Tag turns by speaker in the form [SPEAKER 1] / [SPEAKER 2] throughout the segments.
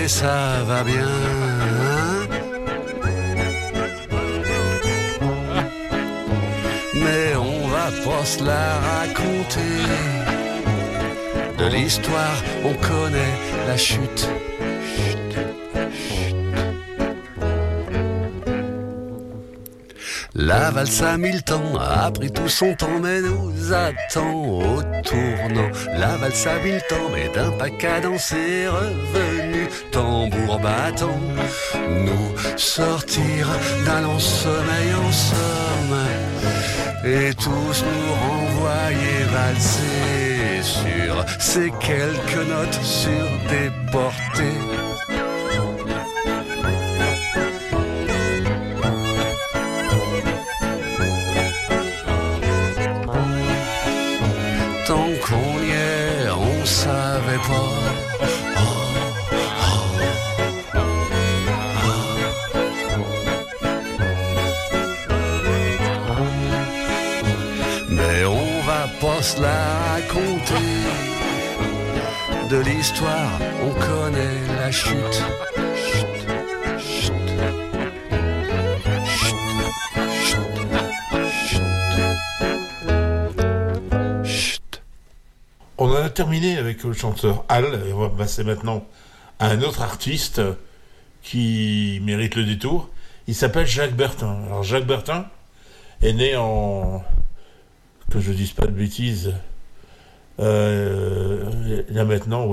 [SPEAKER 1] et ça va bien. Mais on va pas se la raconter. De l'histoire, on connaît la chute. La valse à 1000 temps a pris tout son temps mais nous attend au tournant. La valse à 1000 temps mais d'un pas cadencé revenu, tambour battant, nous sortir d'un long sommeil en somme et tous nous renvoyer valser sur ces quelques notes sur des portées. Tant qu'on y est, on savait pas. Mais on va pas se la raconter. De l'histoire, on connaît la chute.
[SPEAKER 2] On en a terminé avec le chanteur Al, et on va passer maintenant à un autre artiste qui mérite le détour. Il s'appelle Jacques Bertin. Alors Jacques Bertin est né en... que je dise pas de bêtises, il a maintenant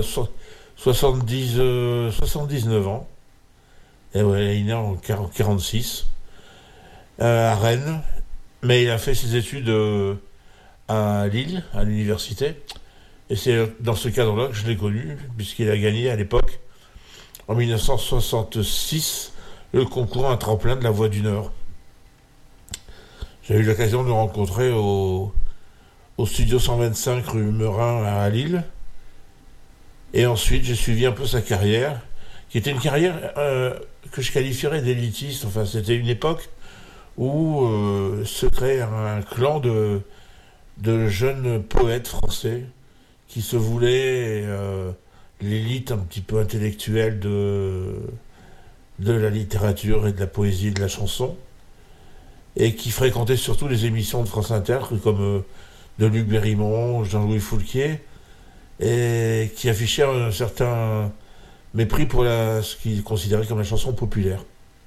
[SPEAKER 2] 79 ans. Et ouais, il est né en 46 à Rennes, mais il a fait ses études à Lille, à l'université. Et c'est dans ce cadre-là que je l'ai connu, puisqu'il a gagné à l'époque, en 1966, le concours Un tremplin de la Voix du Nord. J'ai eu l'occasion de le rencontrer au studio 125 rue Meurin à Lille. Et ensuite, j'ai suivi un peu sa carrière, qui était une carrière que je qualifierais d'élitiste. Enfin, c'était une époque où se créait un clan de jeunes poètes français qui se voulaient l'élite un petit peu intellectuelle de la littérature et de la poésie et de la chanson, et qui fréquentaient surtout les émissions de France Inter comme de Luc Bérimont, Jean-Louis Foulquier, et qui affichaient un certain mépris pour ce qu'ils considéraient comme la chanson populaire.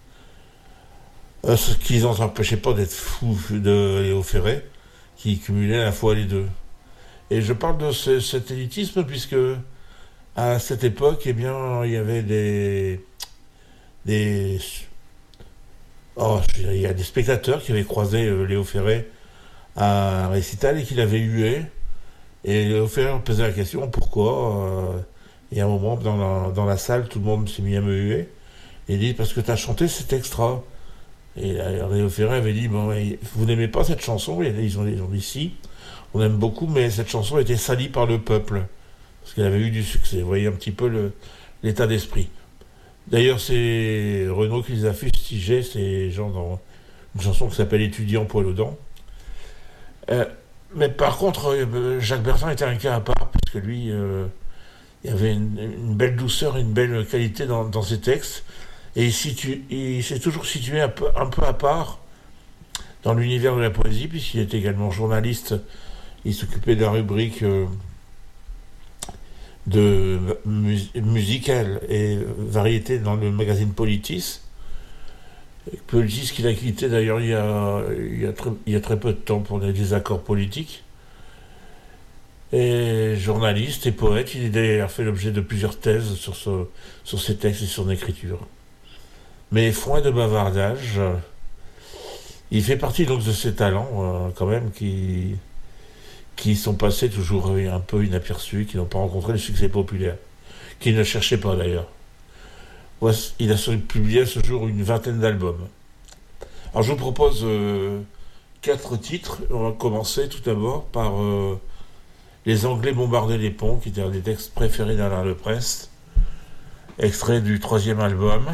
[SPEAKER 2] Ce qui les empêchait pas d'être fous de Léo Ferré, qui cumulait à la fois les deux. Et je parle de cet élitisme puisque à cette époque, eh bien, il y avait il y a des spectateurs qui avaient croisé Léo Ferré à un récital et qui l'avaient hué. Et Léo Ferré leur posait la question pourquoi. Et à un moment, dans la salle, tout le monde s'est mis à me huer. Et il dit parce que tu as chanté cet extra. Et Léo Ferré avait dit bon, vous n'aimez pas cette chanson? Et ils ont dit si, on aime beaucoup, mais cette chanson a été salie par le peuple parce qu'elle avait eu du succès. Vous voyez un petit peu l'état d'esprit. D'ailleurs, c'est Renaud qui les a fustigés, ces gens, dans une chanson qui s'appelle Étudiant poil aux dents. Mais par contre, Jacques Bertin était un cas à part puisque lui, il y avait une belle douceur et une belle qualité dans ses textes. Et il s'est toujours situé un peu à part dans l'univers de la poésie, puisqu'il est également journaliste. Il s'occupait de la rubrique de musicale et variété dans le magazine Politis. Politis qu'il a quitté d'ailleurs il y a très peu de temps pour des désaccords politiques. Et journaliste et poète, il a d'ailleurs fait l'objet de plusieurs thèses sur ses textes et son écriture. Mais foin de bavardage, il fait partie donc de ces talents quand même qui sont passés toujours un peu inaperçus, qui n'ont pas rencontré le succès populaire, qui ne cherchaient pas d'ailleurs. Il a publié à ce jour une vingtaine d'albums. Alors je vous propose 4 titres. On va commencer tout d'abord par Les Anglais bombardaient les ponts, qui était un des textes préférés d'Alain Leprest, extrait du 3e album.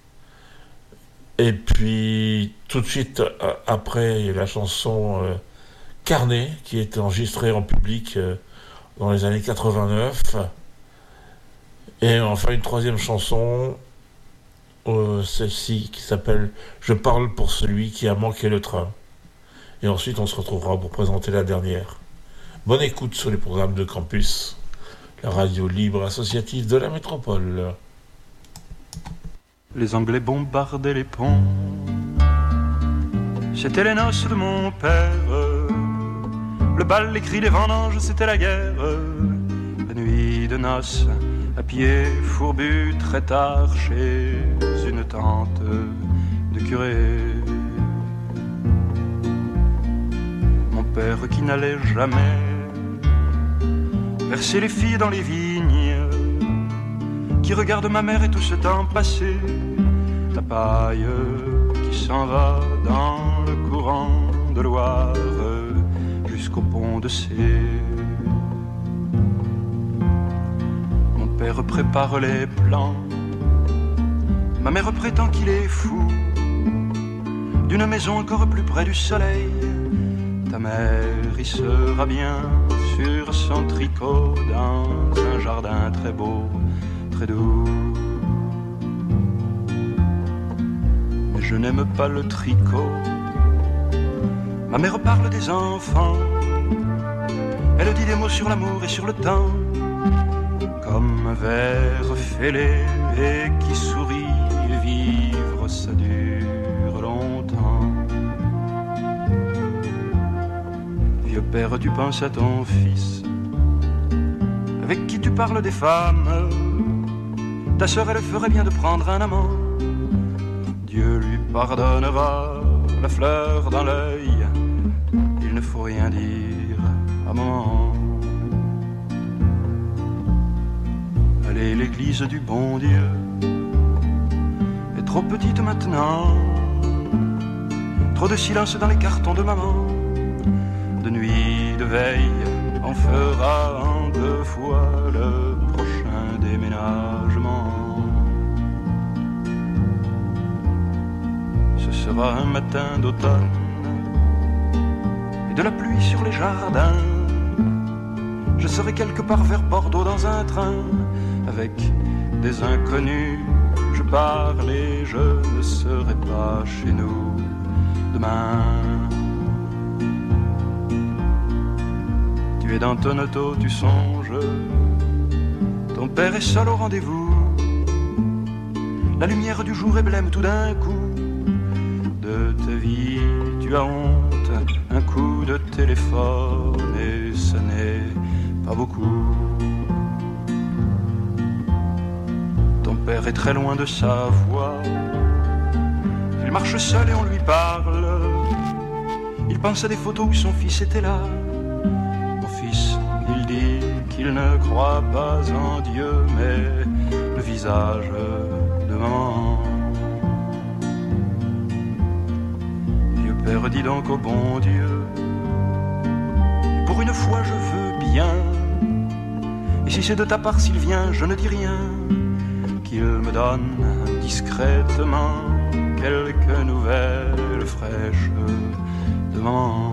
[SPEAKER 2] Et puis, tout de suite après, la chanson Carnet, qui est enregistrée en public dans les années 89. Et enfin une troisième chanson, celle-ci qui s'appelle « Je parle pour celui qui a manqué le train ». Et ensuite on se retrouvera pour présenter la dernière. Bonne écoute sur les programmes de Campus, la radio libre associative de la métropole.
[SPEAKER 3] Les Anglais bombardaient les ponts, c'était les noces de mon père. Le bal, les cris, les vendanges, c'était la guerre. La nuit de noces, à pied fourbu, très tard chez une tante de curé. Mon père qui n'allait jamais verser les filles dans les vignes, qui regarde ma mère et tout ce temps passé, la paille qui s'en va dans le courant de Loire jusqu'au pont de C. Mon père prépare les plans, ma mère prétend qu'il est fou, d'une maison encore plus près du soleil. Ta mère y sera bien sur son tricot dans un jardin très beau, très doux. Mais je n'aime pas le tricot. Ma mère parle des enfants, elle dit des mots sur l'amour et sur le temps, comme un ver fêlé et qui sourit. Et vivre ça dure longtemps. Vieux père, tu penses à ton fils, avec qui tu parles des femmes. Ta sœur, elle ferait bien de prendre un amant. Dieu lui pardonnera la fleur dans l'œil. Il ne faut rien dire à maman. Allez, l'église du bon Dieu est trop petite maintenant. Trop de silence dans les cartons de maman. De nuit, de veille, on fera en 2 fois le prochain déménagement. Ce sera un matin d'automne et de la pluie sur les jardins. Je serai quelque part vers Bordeaux dans un train avec des inconnus. Je parle et je ne serai pas chez nous demain. Tu es dans ton auto, tu songes, ton père est seul au rendez-vous. La lumière du jour est blême tout d'un coup. De ta vie, tu as honte, un coup de téléphone et ce n'est pas beaucoup. Ton père est très loin de sa voix, il marche seul et on lui parle. Il pense à des photos où son fils était là. Mon fils, il dit qu'il ne croit pas en Dieu, mais le visage de maman. Vieux père, dis donc au bon Dieu, pour une fois je veux bien. Et si c'est de ta part s'il vient, je ne dis rien. Qu'il me donne discrètement quelques nouvelles fraîches de maman.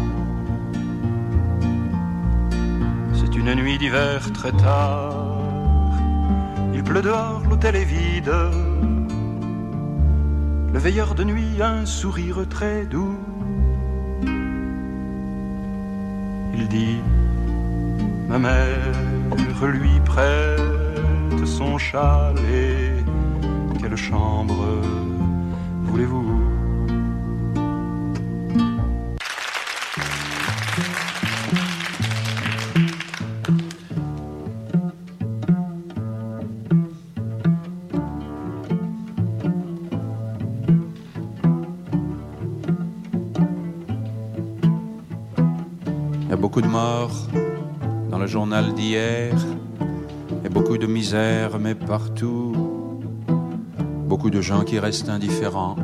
[SPEAKER 3] C'est une nuit d'hiver très tard, il pleut dehors, l'hôtel est vide. Le veilleur de nuit a un sourire très doux. Il dit, ma mère lui prête son châle et quelle chambre voulez-vous?
[SPEAKER 4] Il y a beaucoup de morts dans le journal d'hier et beaucoup de misère, mais partout beaucoup de gens qui restent indifférents.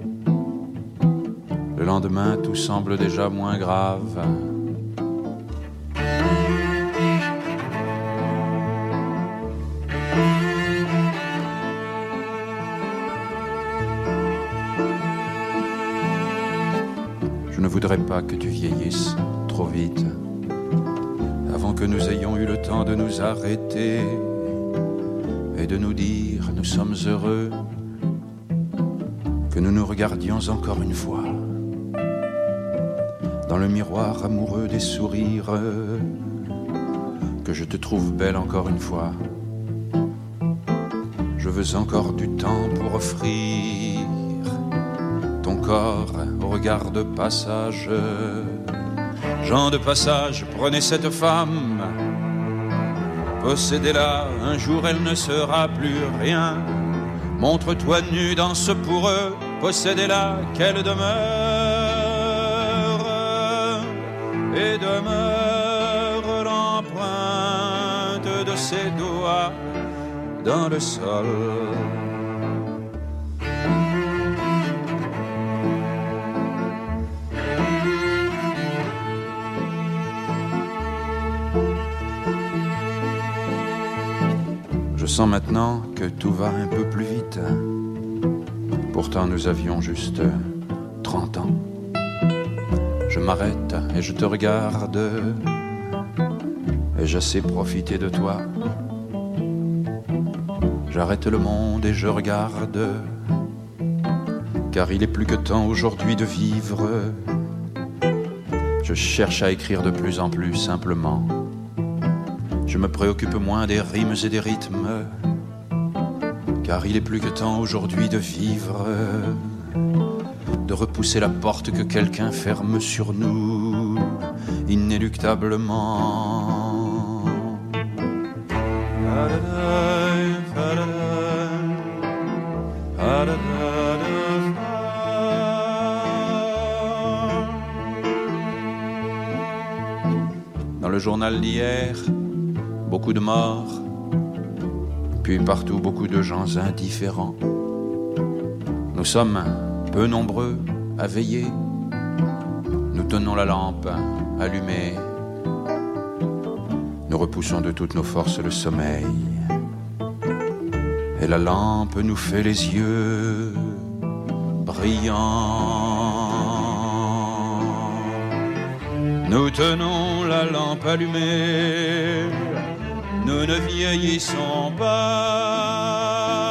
[SPEAKER 4] Le lendemain, tout semble déjà moins grave. Je ne voudrais pas que tu vieillisses trop vite, avant que nous ayons eu le temps de nous arrêter. et de nous dire nous sommes heureux, que nous nous regardions encore une fois dans le miroir amoureux des sourires, que je te trouve belle encore une fois. Je veux encore du temps pour offrir ton corps au regard de passage. Gens de passage, prenez cette femme, possédez-la, un jour elle ne sera plus rien. Montre-toi nu, danse pour eux, possédez-la, qu'elle demeure et demeure l'empreinte de ses doigts dans le sol. Je sens maintenant que tout va un peu plus vite. Pourtant nous avions juste 30 ans. Je m'arrête et je te regarde, et j'essaie profiter de toi. J'arrête le monde et je regarde, car il est plus que temps aujourd'hui de vivre. Je cherche à écrire de plus en plus simplement. Je me préoccupe moins des rimes et des rythmes, car il est plus que temps aujourd'hui de vivre, de repousser la porte que quelqu'un ferme sur nous, inéluctablement. Dans le journal d'hier, beaucoup de morts, puis partout beaucoup de gens indifférents. Nous sommes peu nombreux à veiller, nous tenons la lampe allumée, nous repoussons de toutes nos forces le sommeil, et la lampe nous fait les yeux brillants. Nous tenons la lampe allumée, nous ne vieillissons pas.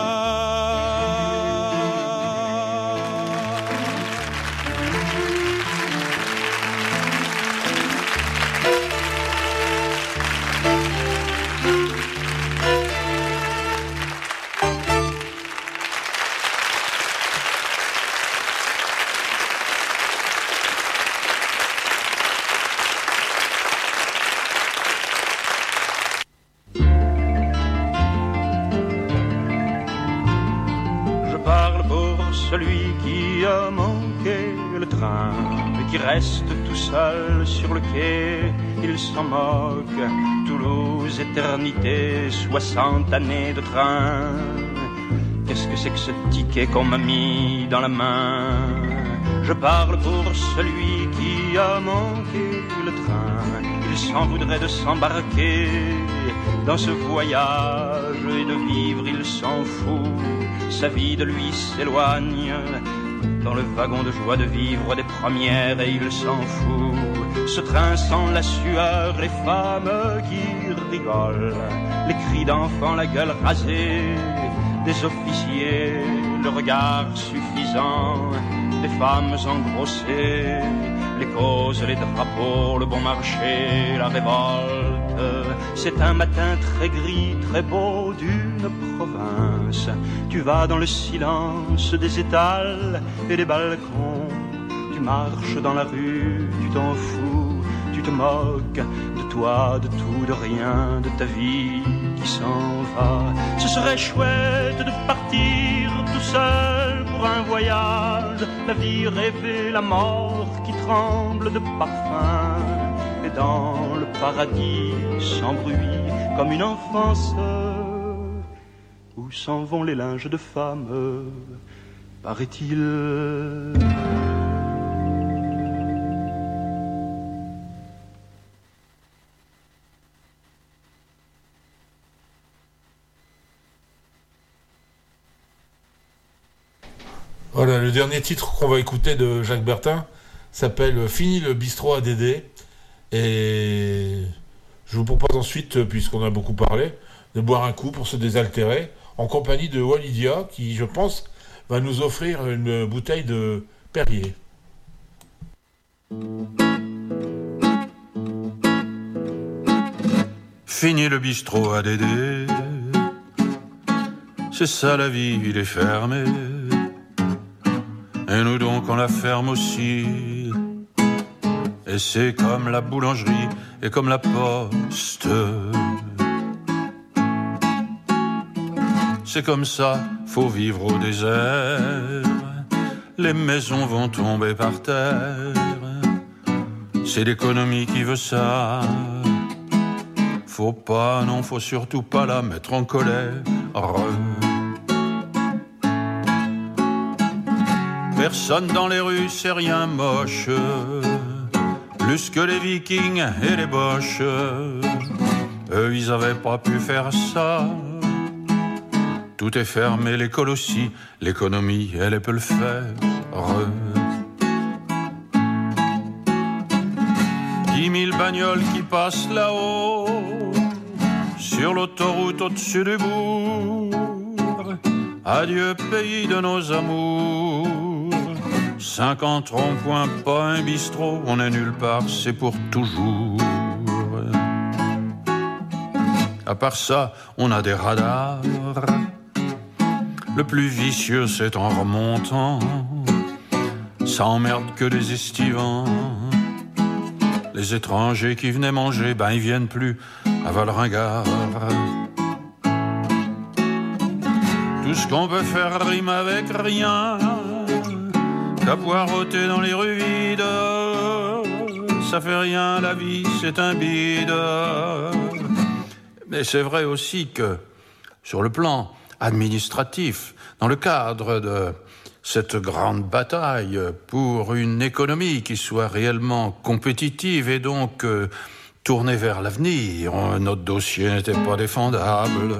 [SPEAKER 3] Celui qui a manqué le train et qui reste tout seul sur le quai, il s'en moque. Toulouse, éternité, 60 années de train. Qu'est-ce que c'est que ce ticket qu'on m'a mis dans la main? Je parle pour celui qui a manqué le train. Il s'en voudrait de s'embarquer dans ce voyage et de vivre, il s'en fout. Sa vie de lui s'éloigne dans le wagon de joie de vivre des premières et il s'en fout. Ce train sent la sueur, les femmes qui rigolent, les cris d'enfants, la gueule rasée des officiers, le regard suffisant des femmes engrossées, les causes, les drapeaux, le bon marché, la révolte. C'est un matin très gris, très beau d'une province. Tu vas dans le silence des étals et des balcons. Tu marches dans la rue, tu t'en fous, tu te moques de toi, de tout, de rien, de ta vie qui s'en va. Ce serait chouette de partir tout seul pour un voyage, la vie rêvée, la mort qui tremble de parfum. Et dans le paradis sans bruit, comme une enfance, où s'en vont les linges de femmes, paraît-il.
[SPEAKER 2] Voilà, le dernier titre qu'on va écouter de Jacques Bertin s'appelle Fini le bistrot à Dédé. Et je vous propose ensuite, puisqu'on a beaucoup parlé, de boire un coup pour se désaltérer, en compagnie de Walidia, qui, je pense, va nous offrir une bouteille de Perrier.
[SPEAKER 3] Fini le bistrot à Dédé, c'est ça la vie, il est fermé. Et nous donc on la ferme aussi. Et c'est comme la boulangerie et comme la poste. C'est comme ça, faut vivre au désert. Les maisons vont tomber par terre. C'est l'économie qui veut ça. Faut pas, non, faut surtout pas la mettre en colère. Personne dans les rues, c'est rien moche. Plus que les Vikings et les Boches. Eux, ils avaient pas pu faire ça. Tout est fermé, l'école aussi. L'économie, elle peut le faire. 10 000 bagnoles qui passent là-haut, sur l'autoroute au-dessus du bourg. Adieu pays de nos amours. 50 ronds-points, pas un bistrot. On est nulle part, c'est pour toujours. À part ça, on a des radars. Le plus vicieux, c'est en remontant. Ça emmerde que des estivants. Les étrangers qui venaient manger, ben ils viennent plus à Valringard. Tout ce qu'on peut faire rime avec rien. Qu'à poireauter dans les rues vides. Ça fait rien, la vie c'est un bide. Mais c'est vrai aussi que, sur le plan administratif, dans le cadre de cette grande bataille pour une économie qui soit réellement compétitive et donc tournée vers l'avenir, notre dossier n'était pas défendable.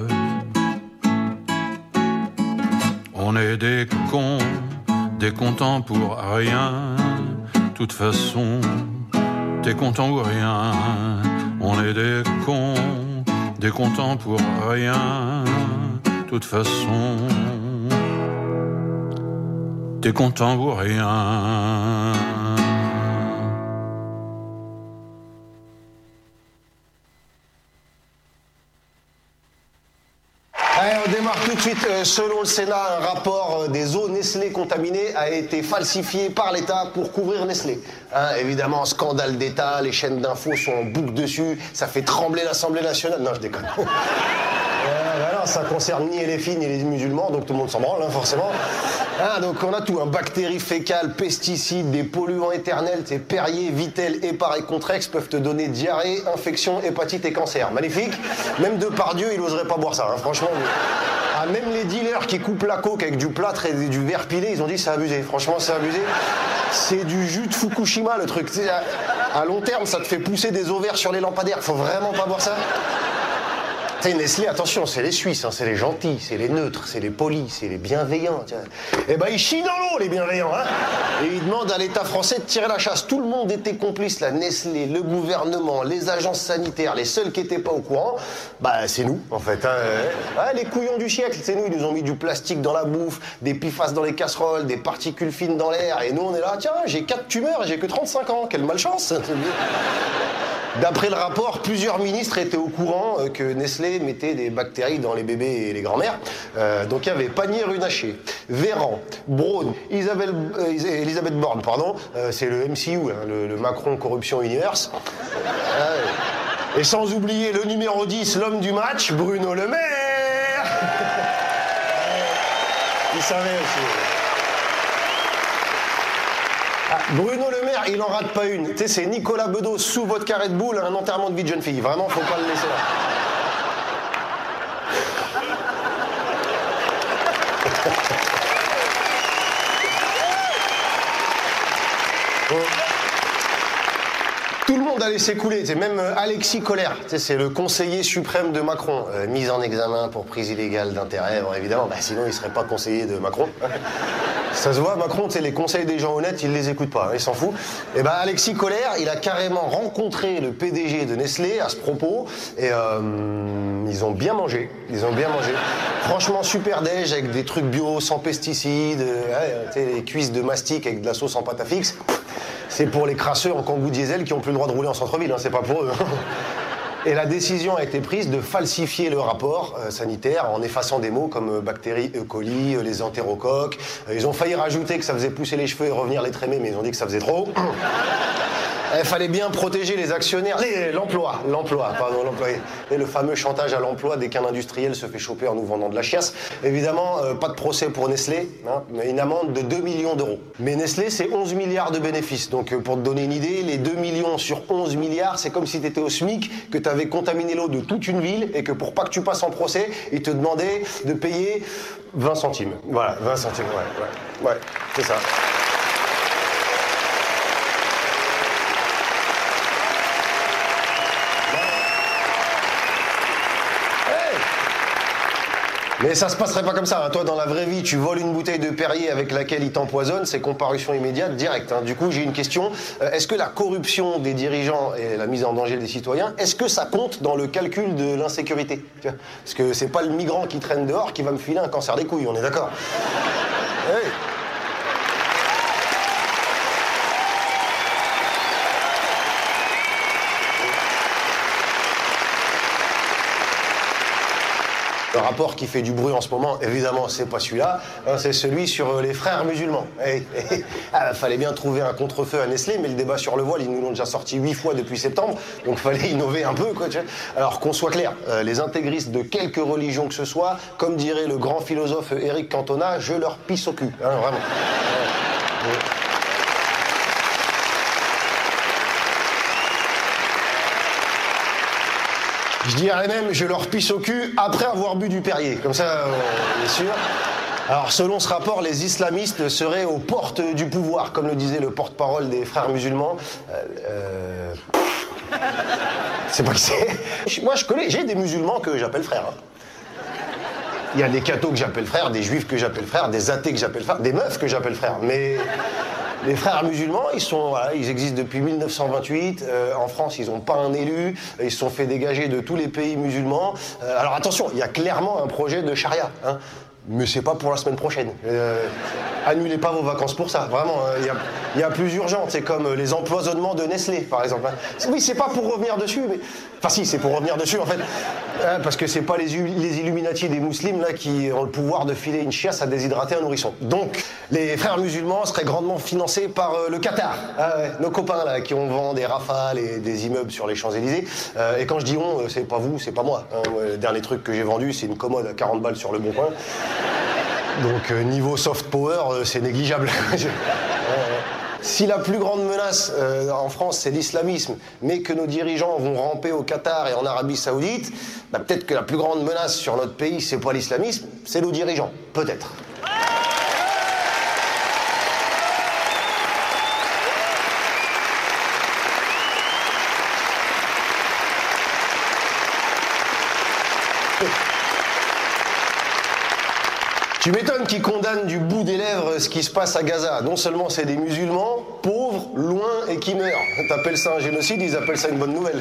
[SPEAKER 3] On est des cons, des contents pour rien. De toute façon, t'es content ou rien. On est des cons, des contents pour rien. De toute façon, t'es content ou rien.
[SPEAKER 5] Allez, on démarre tout de suite. Selon le Sénat, un rapport des eaux Nestlé contaminées a été falsifié par l'État pour couvrir Nestlé. Évidemment, scandale d'État, les chaînes d'infos sont en boucle dessus, ça fait trembler l'Assemblée nationale. Non, je déconne. Voilà, ça concerne ni les filles ni les musulmans, donc tout le monde s'en branle, forcément. Donc on a tout, bactéries fécales, pesticides, des polluants éternels, Perrier, Vittel, Épar et Contrex peuvent te donner diarrhée, infection, hépatite et cancer. Magnifique. Même Depardieu, il oserait pas boire ça, franchement. Même les dealers qui coupent la coke avec du plâtre et du verre pilé, ils ont dit c'est abusé. Franchement, c'est abusé. C'est du jus de Fukushima, le truc. À long terme, ça te fait pousser des ovaires sur les lampadaires. Faut vraiment pas boire ça. Nestlé, attention, c'est les Suisses, c'est les gentils, c'est les neutres, c'est les polis, c'est les bienveillants. Eh ben, ils chient dans l'eau, les bienveillants, Et ils demandent à l'État français de tirer la chasse. Tout le monde était complice, la Nestlé, le gouvernement, les agences sanitaires. Les seuls qui étaient pas au courant, c'est nous, en fait. Les couillons du siècle, c'est nous. Ils nous ont mis du plastique dans la bouffe, des PFAS dans les casseroles, des particules fines dans l'air. Et nous, on est là, tiens, j'ai 4 tumeurs et j'ai que 35 ans. Quelle malchance. D'après le rapport, plusieurs ministres étaient au courant que Nestlé mettait des bactéries dans les bébés et les grands-mères. Donc il y avait Pannier-Runacher, Véran, Braun, Elisabeth Borne, c'est le MCU, le Macron Corruption Universe. Et sans oublier le numéro 10, l'homme du match, Bruno Le Maire. Il savait aussi. Bruno Le Maire, il en rate pas une. Tu sais, c'est Nicolas Bedos sous votre carré de boule, un enterrement de vie de jeune fille. Vraiment, faut pas le laisser là. Tout le monde a laissé couler. C'est même Alexis Kohler, c'est le conseiller suprême de Macron, mis en examen pour prise illégale d'intérêt. Bon, évidemment, sinon il serait pas conseiller de Macron. Ça se voit, Macron, les conseils des gens honnêtes, il les écoute pas, il s'en fout. Et Alexis Kohler, il a carrément rencontré le PDG de Nestlé à ce propos, et ils ont bien mangé. Franchement, super déj avec des trucs bio, sans pesticides, les cuisses de mastic avec de la sauce en pâte à fixe. C'est pour les crasseux en Kangoo diesel qui ont plus le droit de rouler en centre-ville, c'est pas pour eux. Et la décision a été prise de falsifier le rapport sanitaire en effaçant des mots comme bactéries E. coli, les entérocoques. Ils ont failli rajouter que ça faisait pousser les cheveux et revenir les trémer, mais ils ont dit que ça faisait trop. Il fallait bien protéger les actionnaires, l'emploi, l'employé. Et le fameux chantage à l'emploi dès qu'un industriel se fait choper en nous vendant de la chiasse. Évidemment, pas de procès pour Nestlé, mais une amende de 2 millions d'euros. Mais Nestlé, c'est 11 milliards de bénéfices. Donc pour te donner une idée, les 2 millions sur 11 milliards, c'est comme si tu étais au SMIC, que tu avais contaminé l'eau de toute une ville et que pour pas que tu passes en procès, ils te demandaient de payer 20 centimes. Voilà, 20 centimes, ouais, c'est ça. Mais ça se passerait pas comme ça. Toi, dans la vraie vie, tu voles une bouteille de Perrier avec laquelle il t'empoisonne, c'est comparution immédiate, directe. Du coup, j'ai une question. Est-ce que la corruption des dirigeants et la mise en danger des citoyens, est-ce que ça compte dans le calcul de l'insécurité? Parce que c'est pas le migrant qui traîne dehors qui va me filer un cancer des couilles, on est d'accord? Oui. Le rapport qui fait du bruit en ce moment, évidemment, c'est pas celui-là, c'est celui sur les frères musulmans. Fallait bien trouver un contre-feu à Nestlé, mais le débat sur le voile, ils nous l'ont déjà sorti 8 fois depuis septembre, donc fallait innover un peu, quoi. Tu vois. Alors qu'on soit clair, les intégristes de quelque religion que ce soit, comme dirait le grand philosophe Éric Cantona, je leur pisse au cul, vraiment. Je dirais même, je leur pisse au cul après avoir bu du Perrier. Comme ça, on est sûr. Alors, selon ce rapport, les islamistes seraient aux portes du pouvoir, comme le disait le porte-parole des frères musulmans. C'est pas qui c'est. Moi, je connais, j'ai des musulmans que j'appelle frères. Il y a des cathos que j'appelle frères, des juifs que j'appelle frères, des athées que j'appelle frères, des meufs que j'appelle frères. Mais les frères musulmans, ils existent depuis 1928. En France, ils n'ont pas un élu. Ils se sont fait dégager de tous les pays musulmans. Alors attention, il y a clairement un projet de charia. Mais c'est pas pour la semaine prochaine. Annulez pas vos vacances pour ça. Vraiment, il y a plus urgent. C'est comme les empoisonnements de Nestlé, par exemple. Oui, c'est pas pour revenir dessus, mais... Enfin si, c'est pour revenir dessus, en fait. Parce que c'est pas les Illuminati des musulmans là, qui ont le pouvoir de filer une chiasse à déshydrater un nourrisson. Donc, les frères musulmans seraient grandement financés par le Qatar. Nos copains, là, qui ont vendu des Rafales et des immeubles sur les Champs-Élysées. Et quand je dis on, c'est pas vous, c'est pas moi. Le dernier truc que j'ai vendu, c'est une commode à 40 balles sur le Bon Coin. Donc niveau soft power, c'est négligeable. Si la plus grande menace en France, c'est l'islamisme, mais que nos dirigeants vont ramper au Qatar et en Arabie Saoudite, peut-être que la plus grande menace sur notre pays, c'est pas l'islamisme, c'est nos dirigeants. Peut-être. Tu m'étonnes qu'ils condamnent du bout des lèvres ce qui se passe à Gaza. Non seulement c'est des musulmans, pauvres, loin et qui meurent. T'appelles ça un génocide, ils appellent ça une bonne nouvelle.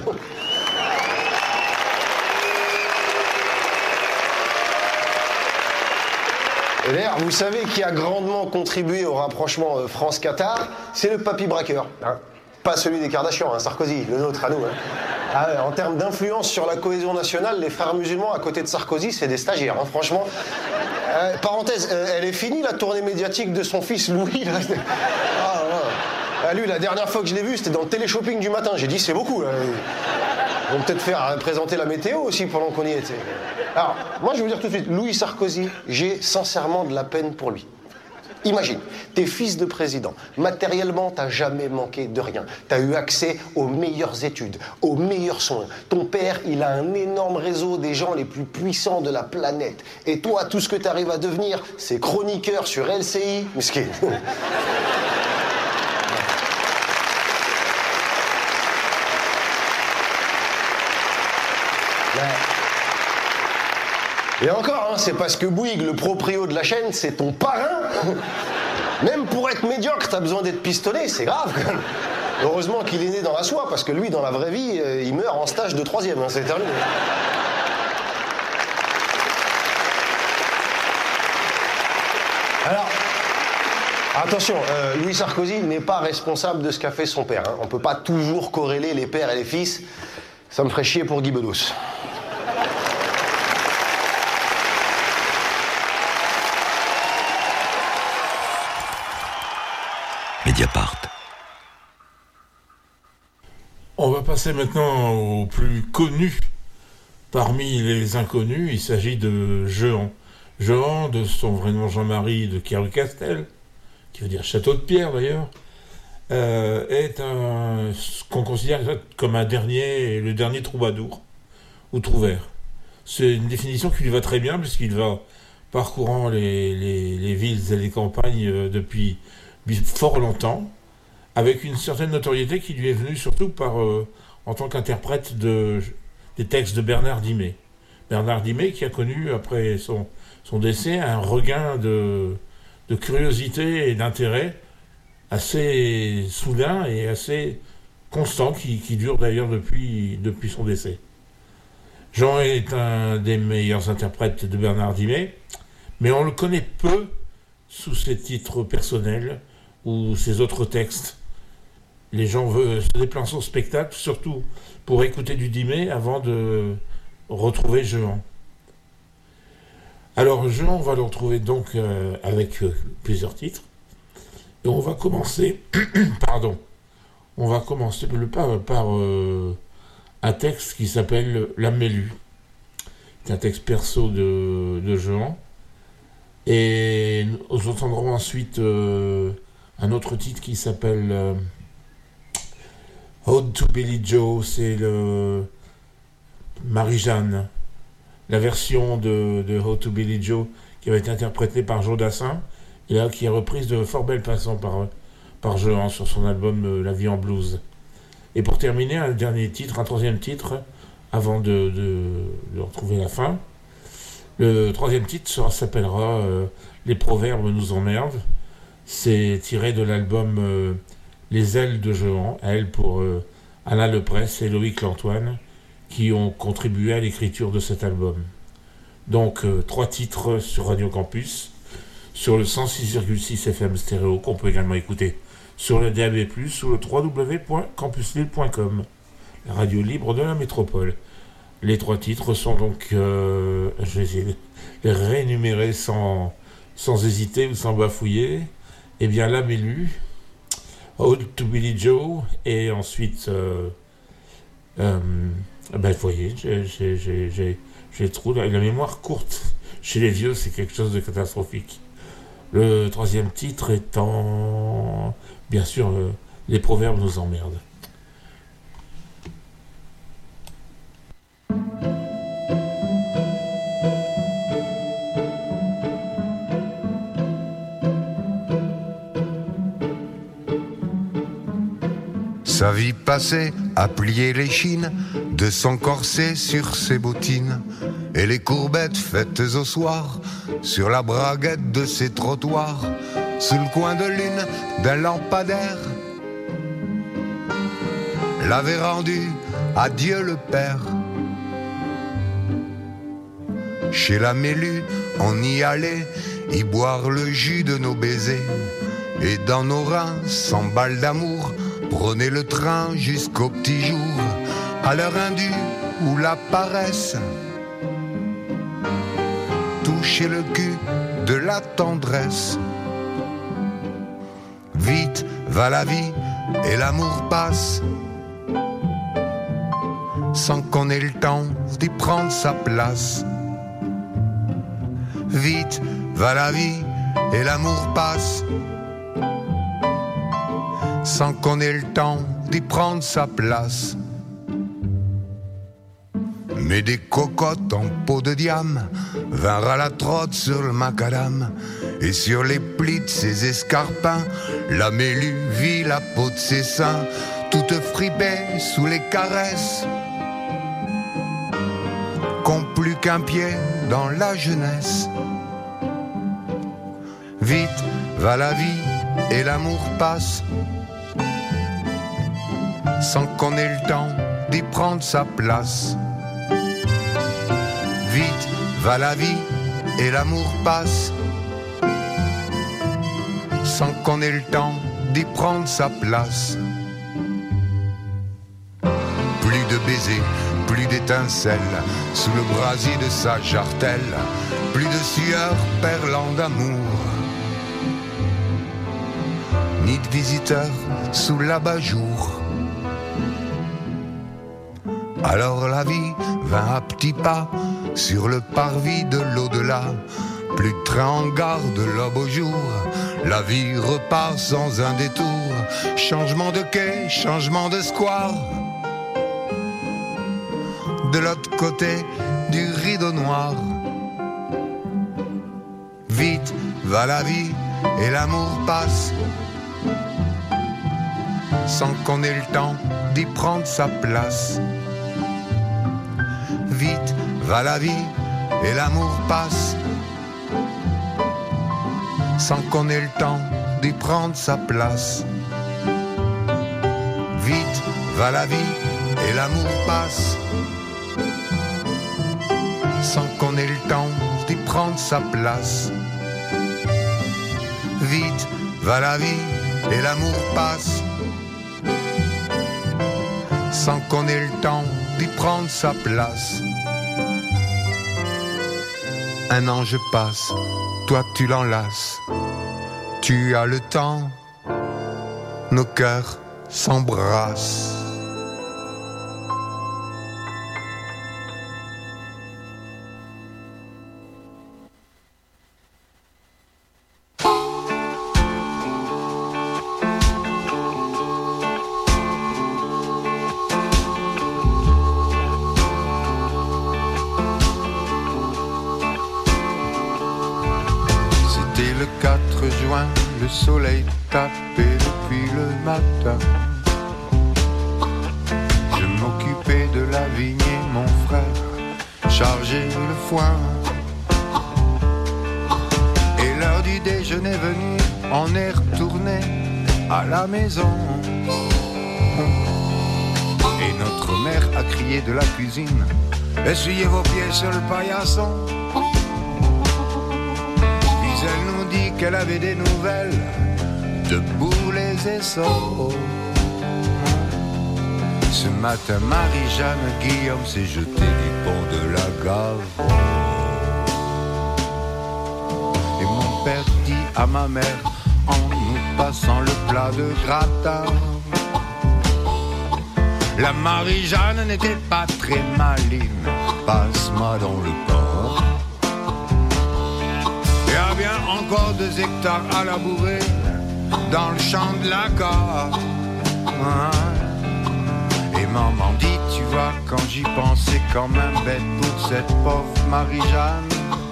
[SPEAKER 5] Et d'ailleurs, vous savez qui a grandement contribué au rapprochement France-Qatar? C'est le papy braqueur. Pas celui des Kardashians, Sarkozy, le nôtre à nous. En termes d'influence sur la cohésion nationale, les frères musulmans à côté de Sarkozy, c'est des stagiaires, franchement. Parenthèse, elle est finie la tournée médiatique de son fils Louis là. Lui, la dernière fois que je l'ai vu, c'était dans le téléshopping du matin. J'ai dit, c'est beaucoup là. Ils vont peut-être faire présenter la météo aussi pendant qu'on y était. Alors, moi je vais vous dire tout de suite, Louis Sarkozy, j'ai sincèrement de la peine pour lui. Imagine, t'es fils de président, matériellement t'as jamais manqué de rien, t'as eu accès aux meilleures études, aux meilleurs soins, ton père il a un énorme réseau des gens les plus puissants de la planète, et toi tout ce que t'arrives à devenir c'est chroniqueur sur LCI, miskin. Et encore, hein, c'est parce que Bouygues, le proprio de la chaîne, c'est ton parrain. Même pour être médiocre, t'as besoin d'être pistonné, c'est grave quand même. Heureusement qu'il est né dans la soie, parce que lui, dans la vraie vie, il meurt en stage de 3e, hein, c'est terminé. Alors, attention, Louis Sarkozy n'est pas responsable de ce qu'a fait son père. Hein. On ne peut pas toujours corréler les pères et les fils. Ça me ferait chier pour Guy Bedos.
[SPEAKER 1] Mediapart.
[SPEAKER 2] On va passer maintenant au plus connu parmi les inconnus. Il s'agit de Jehan. Jehan, de son vrai nom Jean-Marie de Querlucastel, qui veut dire château de pierre d'ailleurs, est ce qu'on considère comme le dernier troubadour ou trouvère. C'est une définition qui lui va très bien puisqu'il va parcourant les villes et les campagnes depuis fort longtemps, avec une certaine notoriété qui lui est venue surtout en tant qu'interprète des textes de Bernard Dimet. Bernard Dimet qui a connu, après son décès, un regain de curiosité et d'intérêt assez soudain et assez constant, qui dure d'ailleurs depuis son décès. Jean est un des meilleurs interprètes de Bernard Dimet, mais on le connaît peu sous ses titres personnels ou ses autres textes. Les gens se déplacent au spectacle, surtout pour écouter du Dimet avant de retrouver Jehan. Alors Jehan, on va le retrouver donc avec plusieurs titres. Et on va commencer, par un texte qui s'appelle La Mélue. C'est un texte perso de Jehan. Et nous entendrons ensuite un autre titre qui s'appelle Ode to Billy Joe, c'est Marie-Jeanne, la version de Ode to Billy Joe qui avait été interprétée par Joe Dassin, et là qui est reprise de fort belle façon par Jehan sur son album La vie en blues. Et pour terminer, un troisième titre, avant de retrouver la fin. Le troisième titre s'appellera Les proverbes nous emmerdent. C'est tiré de l'album Les ailes de Jehan, ailes pour Alain Lepresse et Loïc Lantoine, qui ont contribué à l'écriture de cet album. Donc 3 titres sur Radio Campus, sur le 106,6 FM stéréo, qu'on peut également écouter sur le DAB+, ou le www.campuslille.com, la radio libre de la métropole. Les 3 titres sont donc, je vais essayer de les réénumérer sans hésiter ou sans bafouiller. Eh bien, La Mélue, Ode to Billy Joe, et ensuite, vous voyez, j'ai trop la mémoire courte. Chez les vieux, c'est quelque chose de catastrophique. Le troisième titre étant, bien sûr, Les proverbes nous emmerdent.
[SPEAKER 6] Sa vie passée à plier les chines de son corset sur ses bottines, et les courbettes faites au soir sur la braguette de ses trottoirs, sous le coin de lune d'un lampadaire, l'avait rendu à Dieu le Père. Chez la Mélue, on y allait y boire le jus de nos baisers, et dans nos reins, 100 balles d'amour, prenez le train jusqu'au petit jour, à l'heure indue ou la paresse, toucher le cul de la tendresse. Vite va la vie et l'amour passe, sans qu'on ait le temps d'y prendre sa place. Vite va la vie et l'amour passe, sans qu'on ait le temps d'y prendre sa place. Mais des cocottes en peau de diam vinrent à la trotte sur le macadam, et sur les plis de ses escarpins, la Mélue vit la peau de ses seins, toute fripée sous les caresses, qu'ont plus qu'un pied dans la jeunesse. Vite va la vie et l'amour passe, sans qu'on ait le temps d'y prendre sa place. Vite va la vie et l'amour passe, sans qu'on ait le temps d'y prendre sa place. Plus de baisers, plus d'étincelles sous le brasier de sa jartelle, plus de sueur perlant d'amour, ni de visiteurs sous l'abat-jour. Alors la vie vint à petits pas sur le parvis de l'au-delà. Plus de train en gare de l'aube au jour, la vie repart sans un détour. Changement de quai, changement de square, de l'autre côté du rideau noir. Vite va la vie et l'amour passe, sans qu'on ait le temps d'y prendre sa place. Vite va la vie et l'amour passe, sans qu'on ait le temps d'y prendre sa place. Vite va la vie et l'amour passe, sans qu'on ait le temps d'y prendre sa place. Vite va la vie et l'amour passe, sans qu'on ait le temps d'y prendre sa place. Un ange passe, toi tu l'enlaces, tu as le temps, nos cœurs s'embrassent. Le soleil tapait depuis le matin. Je m'occupais de la vigne et mon frère chargeait le foin. Et l'heure du déjeuner venue, on est retourné à la maison. Et notre mère a crié de la cuisine: essuyez vos pieds sur le paillasson. Elle nous dit qu'elle avait des nouvelles de Boulez et Sceaux. Ce matin, Marie-Jeanne Guillaume s'est jetée du pont de la gare. Et mon père dit à ma mère, en nous passant le plat de gratin: la Marie-Jeanne n'était pas très maline, passe-moi dans le corps. Il y a bien encore 2 hectares à labourer dans le champ de la gare. Et maman dit, tu vois, quand j'y pense, c'est quand même bête pour cette pauvre Marie-Jeanne.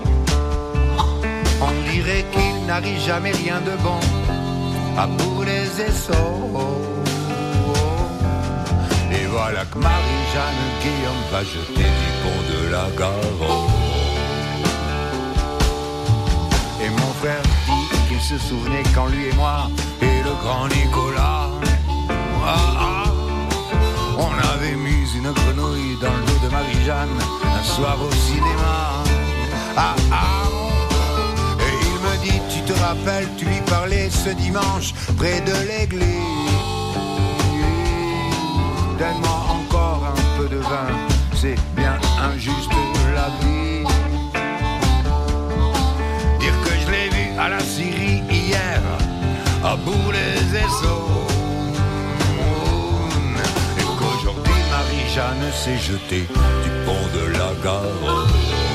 [SPEAKER 6] On dirait qu'il n'arrive jamais rien de bon à Boulez et Sceaux. Et voilà que Marie-Jeanne Guillaume va jeter du pont de la gare. Et mon frère dit qu'il se souvenait quand lui et moi et le grand Nicolas, on avait mis une grenouille dans le dos de Marie-Jeanne un soir au cinéma. Et il me dit, tu te rappelles, tu lui parlais ce dimanche près de l'église. Donne-moi encore un peu de vin, c'est bien injuste la vie. À la Syrie hier, à Boulez et Sceaux. Et qu'aujourd'hui Marie-Jeanne s'est jetée du pont de la gare.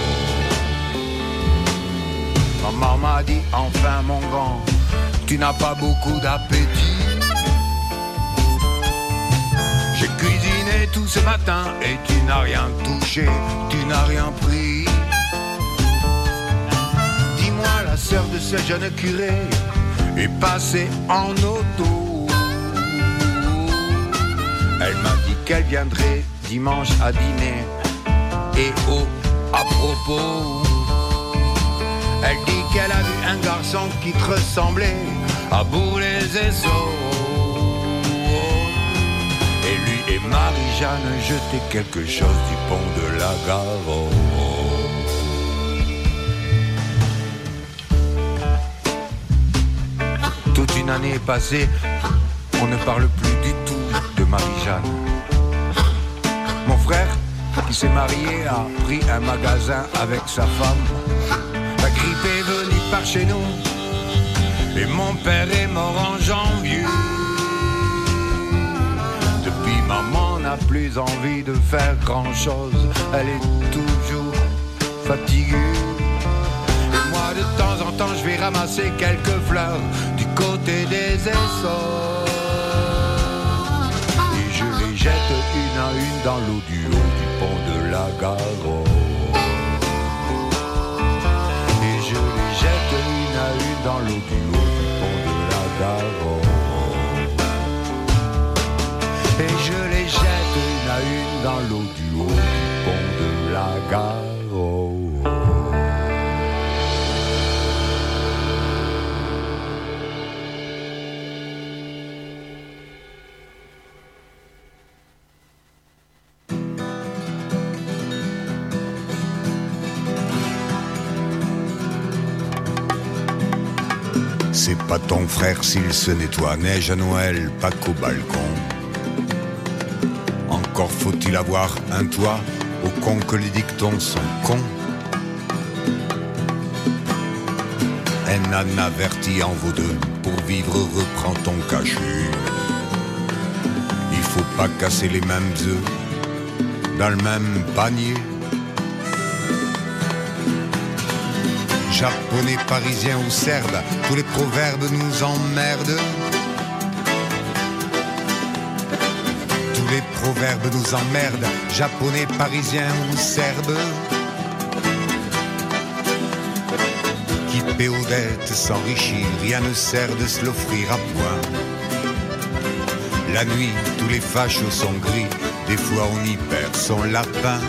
[SPEAKER 6] Maman m'a dit, enfin mon grand, tu n'as pas beaucoup d'appétit. J'ai cuisiné tout ce matin et tu n'as rien touché, tu n'as rien pris. La sœur de ce jeune curé est passée en auto. Elle m'a dit qu'elle viendrait dimanche à dîner. Et oh, à propos, Elle dit qu'elle a vu un garçon qui te ressemblait à Bourg-les-Essaux. Et lui et Marie-Jeanne jetaient quelque chose du pont de la Garonne. Toute une année est passée, on ne parle plus du tout de Marie-Jeanne. Mon frère, qui s'est marié, a pris un magasin avec sa femme. La grippe est venue par chez nous, et mon père est mort en janvier. Depuis, maman n'a plus envie de faire grand-chose, elle est toujours fatiguée. Et moi, de temps en temps, je vais ramasser quelques fleurs du côté des Essors. Et je les jette une à une dans l'eau du haut du pont de la Garonne. Et je les jette une à une dans l'eau du haut du pont de la Garonne. Et je les jette une à une dans l'eau du haut du pont de la Garonne. C'est pas ton frère s'il se nettoie, neige à Noël, pas qu'au balcon. Encore faut-il avoir un toit, au con que les dictons sont cons. Un âne averti en vaut deux, pour vivre reprends ton cachot. Il faut pas casser les mêmes œufs, dans le même panier. Japonais, parisien ou serbe, tous les proverbes nous emmerdent. Tous les proverbes nous emmerdent, japonais, parisien ou serbe. Qui paie aux dettes s'enrichit, rien ne sert de se l'offrir à point. La nuit, tous les fachos sont gris, des fois on y perd son lapin.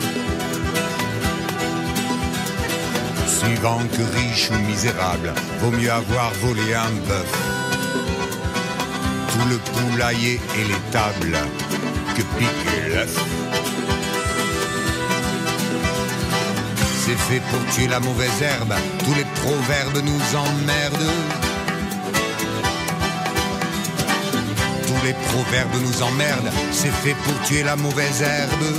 [SPEAKER 6] Suivant que riche ou misérable, vaut mieux avoir volé un bœuf. Tout le poulailler et les tables, que piquer l'œuf. C'est fait pour tuer la mauvaise herbe, tous les proverbes nous emmerdent. Tous les proverbes nous emmerdent, c'est fait pour tuer la mauvaise herbe.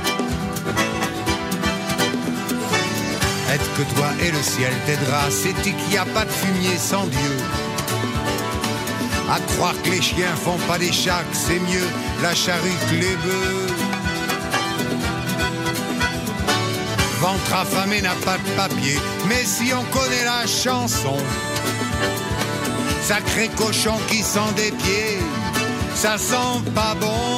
[SPEAKER 6] Aide que toi et le ciel t'aidera, c'est dit qu'il n'y a pas de fumier sans Dieu. À croire que les chiens font pas des chats, que c'est mieux la charrue que les bœufs. Ventre affamé n'a pas de papier, mais si on connaît la chanson, sacré cochon qui sent des pieds, ça sent pas bon.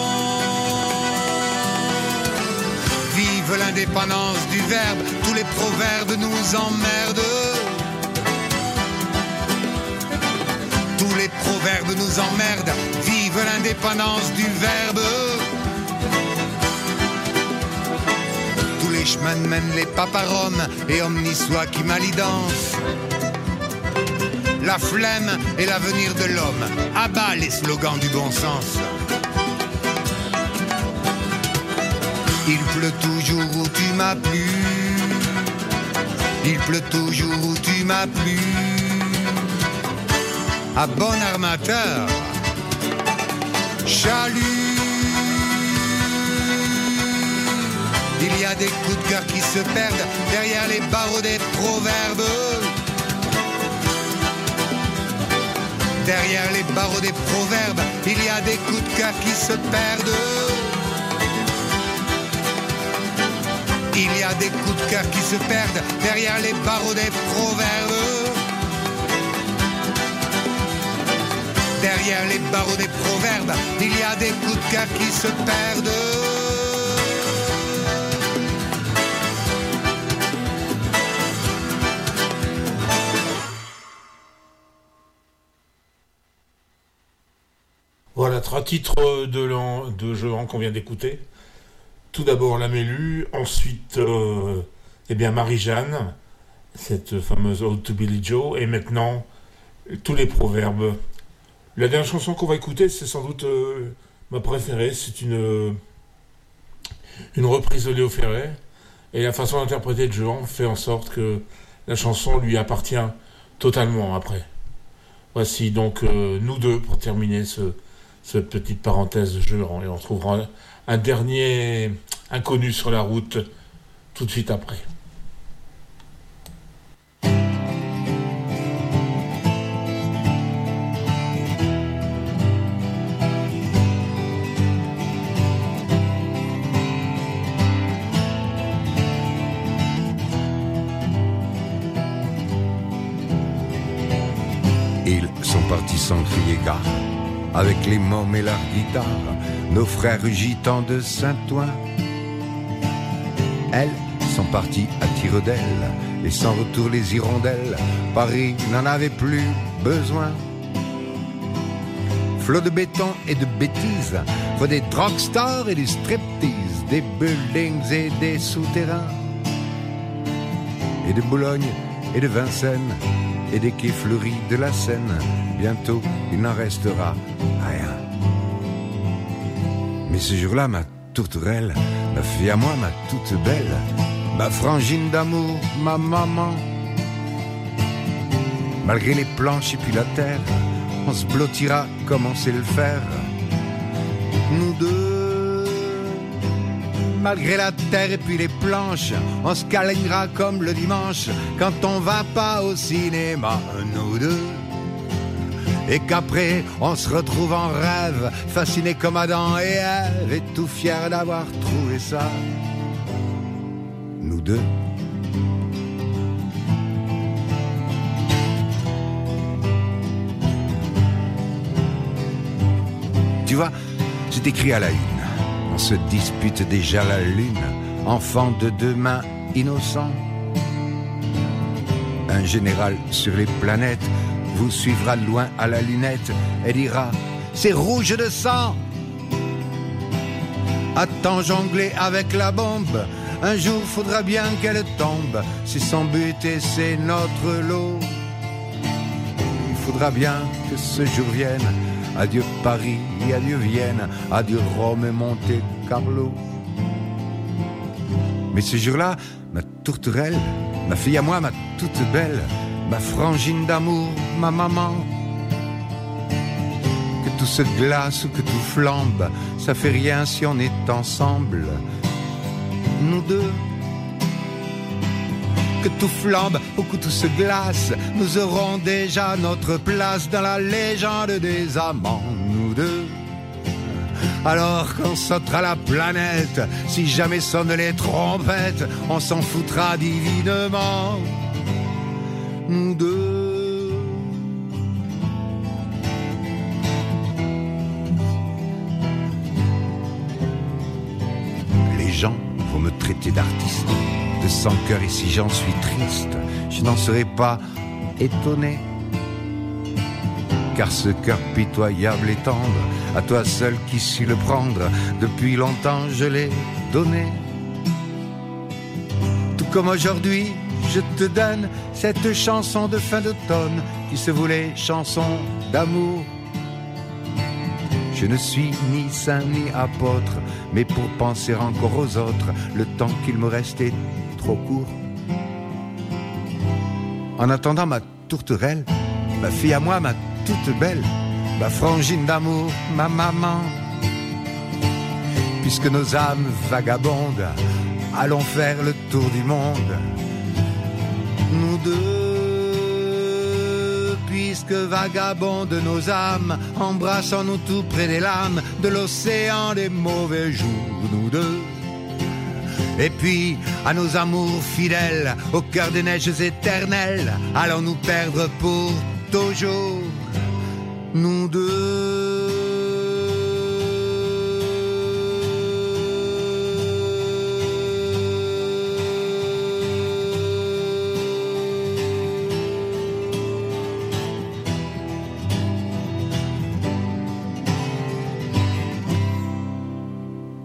[SPEAKER 6] Vive l'indépendance du verbe, tous les proverbes nous emmerdent. Tous les proverbes nous emmerdent, vive l'indépendance du verbe. Tous les chemins mènent les paparums, et omni soit qui malidance. La flemme est l'avenir de l'homme, à bas les slogans du bon sens. Il pleut toujours où tu m'as plu. Il pleut toujours où tu m'as plu. À bon armateur, chalut. Il y a des coups de cœur qui se perdent derrière les barreaux des proverbes. Derrière les barreaux des proverbes, il y a des coups de cœur qui se perdent. Il y a des coups de cœur qui se perdent derrière les barreaux des proverbes. Derrière les barreaux des proverbes, il y a des coups de cœur qui se perdent.
[SPEAKER 2] Voilà, 3 titres de Jehan qu'on vient d'écouter. Tout d'abord La Mélue, ensuite Marie-Jeanne, cette fameuse Ode to Billy Joe, et maintenant tous les proverbes. La dernière chanson qu'on va écouter, c'est sans doute ma préférée. C'est une reprise de Léo Ferré, et la façon d'interpréter de Jean fait en sorte que la chanson lui appartient totalement après. Voici donc nous deux pour terminer cette petite parenthèse de Jean, et on trouvera un dernier inconnu sur la route tout de suite après.
[SPEAKER 6] Ils sont partis sans crier gare, avec les mômes et leur guitare, nos frères gitans de Saint-Ouen. Elles sont parties à tire d'aile, et sans retour les hirondelles, Paris n'en avait plus besoin. Flot de béton et de bêtises, faut des drugstores et du striptease, des buildings et des souterrains, et de Boulogne et de Vincennes, et des quais fleuris de la Seine. Bientôt il n'en restera rien. Mais ce jour-là, ma tourterelle, ma fille à moi, ma toute belle, ma frangine d'amour, ma maman, malgré les planches et puis la terre, on se blottira comme on sait le faire, nous deux. Malgré la terre et puis les planches, on se câlinera comme le dimanche quand on va pas au cinéma, nous deux. Et qu'après on se retrouve en rêve, fascinés comme Adam et Ève, et tout fiers d'avoir trouvé ça, nous deux. Tu vois, j'ai écrit à la une, on se dispute déjà la lune, enfant de deux mains innocents. Un général sur les planètes vous suivra de loin à la lunette et dira « C'est rouge de sang !» Attends jongler avec la bombe, un jour faudra bien qu'elle tombe, c'est son but et c'est notre lot. Il faudra bien que ce jour vienne, adieu Paris, adieu Vienne, adieu Rome et Monte Carlo. Mais ce jour-là, ma tourterelle, ma fille à moi, ma toute belle, ma frangine d'amour, ma maman, que tout se glace ou que tout flambe, ça fait rien si on est ensemble, nous deux. Que tout flambe ou que tout se glace, nous aurons déjà notre place dans la légende des amants, nous deux. Alors qu'on sautera la planète, si jamais sonnent les trompettes, on s'en foutra divinement, nous deux. Les gens vont me traiter d'artiste, de sans cœur, et si j'en suis triste, je n'en serai pas étonné. Car ce cœur pitoyable et tendre, à toi seul qui suis le prendre, depuis longtemps je l'ai donné. Tout comme aujourd'hui, je te donne cette chanson de fin d'automne qui se voulait chanson d'amour. Je ne suis ni saint ni apôtre, mais pour penser encore aux autres, le temps qu'il me restait trop court. En attendant ma tourterelle, ma fille à moi, ma toute belle, ma frangine d'amour, ma maman, puisque nos âmes vagabondent, allons faire le tour du monde, nous deux. Puisque vagabondent nos âmes, embrassons-nous tout près des lames de l'océan des mauvais jours, nous deux. Et puis, à nos amours fidèles, au cœur des neiges éternelles, allons nous perdre pour toujours, nous deux.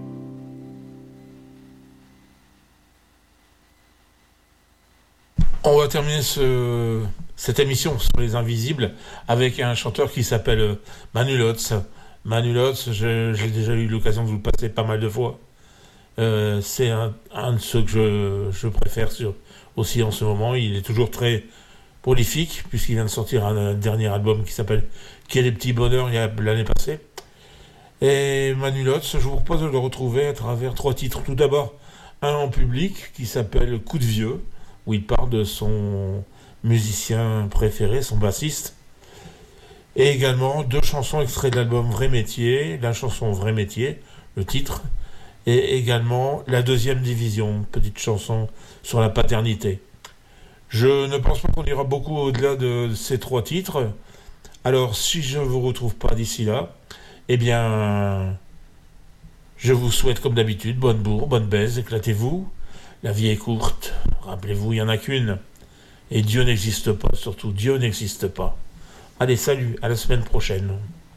[SPEAKER 2] On On va terminer cette émission sur les Invisibles avec un chanteur qui s'appelle Manu Lotz. Manu Lotz, j'ai déjà eu l'occasion de vous le passer pas mal de fois. C'est un de ceux que je préfère aussi en ce moment. Il est toujours très prolifique puisqu'il vient de sortir un dernier album qui s'appelle Quel est petit bonheur l'année passée. Et Manu Lotz, je vous propose de le retrouver à travers 3 titres. Tout d'abord, un en public qui s'appelle Coup de vieux, où il parle de son musicien préféré, son bassiste. Et également 2 chansons extraits de l'album Vrai Métier, la chanson Vrai Métier, le titre, et également La Deuxième Division, petite chanson sur la paternité. Je ne pense pas qu'on ira beaucoup au-delà de ces 3 titres. Alors, si je ne vous retrouve pas d'ici là, eh bien, je vous souhaite comme d'habitude bonne bourre, bonne baise, éclatez-vous. La vie est courte, rappelez-vous, il n'y en a qu'une. Et Dieu n'existe pas, surtout Dieu n'existe pas. Allez, salut, à la semaine prochaine.